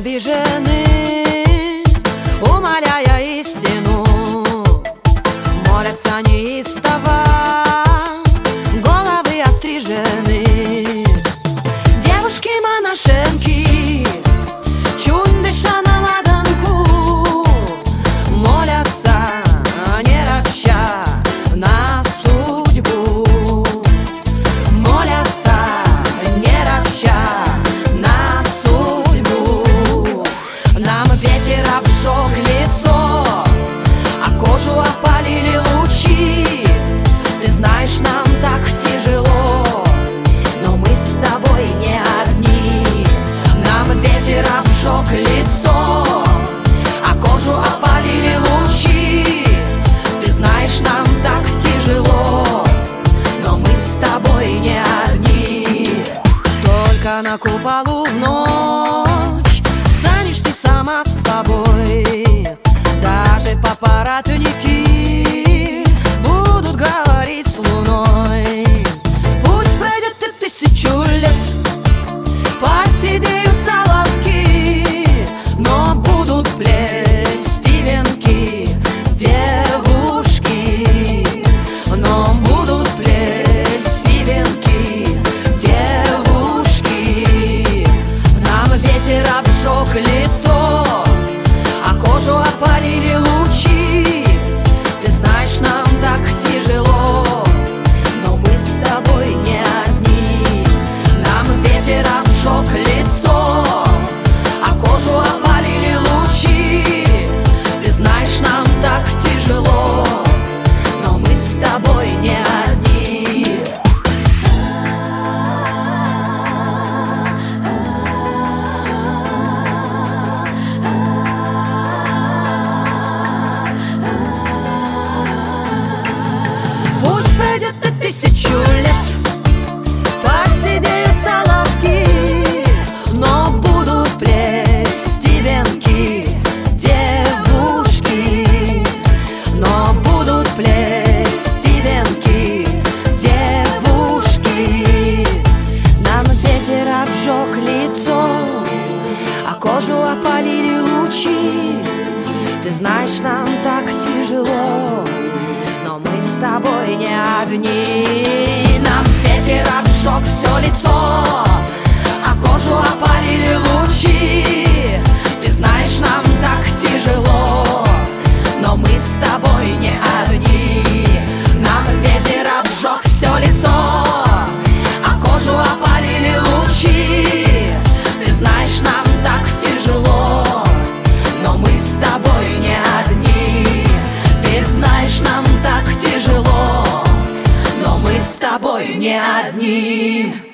обижены, умоляя истину, молятся неистово, головы острижены. Девушки-монашенки, чуть дыша на ладанку, молятся, не ропща на судьбу. Молятся, не ропща на судьбу. Нам ветер обжег лицо, а кожу опалили лучи. Ты знаешь, нам так тяжело, но мы с тобой не одни. Нам ветер обжег лицо, а кожу опалили лучи. Ты знаешь, нам так тяжело, но мы с тобой не одни. Только на куполу в ночь станешь ты сама с собой. Даже папоротники будут говорить с луной. Пусть пройдет и 1000 лет, поседеют соловки, но будут плести венки девушки. Но будут плести венки девушки. Нам ветер обжег лицо, а кожу опалили лучи. Ты знаешь, нам так тяжело, но мы с тобой не одни. Нам ветер обжег лицо, а кожу опалили лучи. Ты знаешь, нам так тяжело, но мы с тобой не одни. Пусть пройдет и 1000 лет, поседеют соловки, но будут плести венки девушки. Но будут плести венки девушки. Нам ветер обжег лицо, а кожу опалили лучи. Ты знаешь, нам так тяжело, но мы с тобой не одни. Нам ветер обжег все лицо, а кожу опалили лучи. Ты знаешь, нам так тяжело, но мы с тобой не одни. Нам ветер обжег все лицо, а кожу опалили лучи. Ты знаешь, нам так тяжело, но мы с тобой не одни. Ты знаешь, нам так тяжело, но мы с тобой не одни.